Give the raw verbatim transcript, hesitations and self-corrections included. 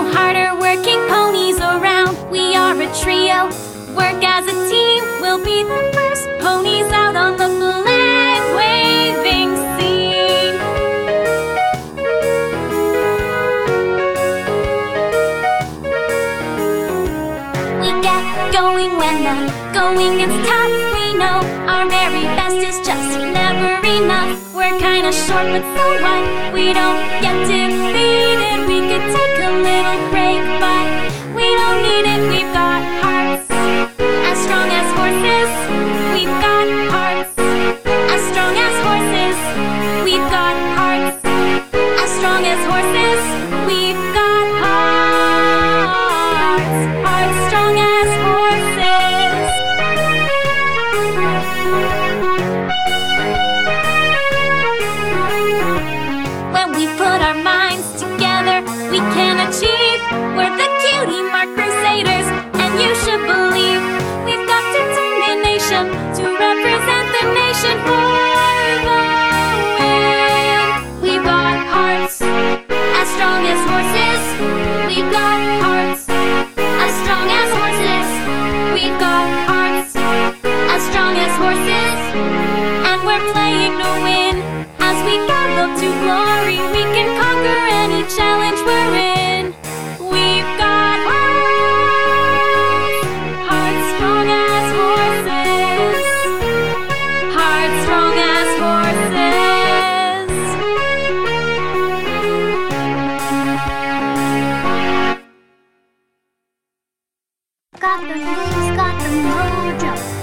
no harder working ponies around. We are a trio, work as a team. We'll be the first ponies out on the flag waving scene. We get going when the going gets tough. We know our very best is just never enough. We're kinda short, but so what? We don't get defeated. We could take a little break, but we don't need it. We've got hearts as strong as horses. We've got hearts as strong as horses. We've got hearts as strong as horses. We've got hearts, hearts strong as horses. When we put our minds together, we can achieve. We're the Cutie Mark Crusaders, and you should believe we've got determination to represent the nation for the win. We've got hearts as strong as horses. We've got hearts as strong as horses. We've got hearts as strong as horses, and we're playing to win. As we gather to glory, we can conquer any challenge we're in. We've got hearts, hearts strong as horses, hearts strong as horses. Got the moves, got the mojo.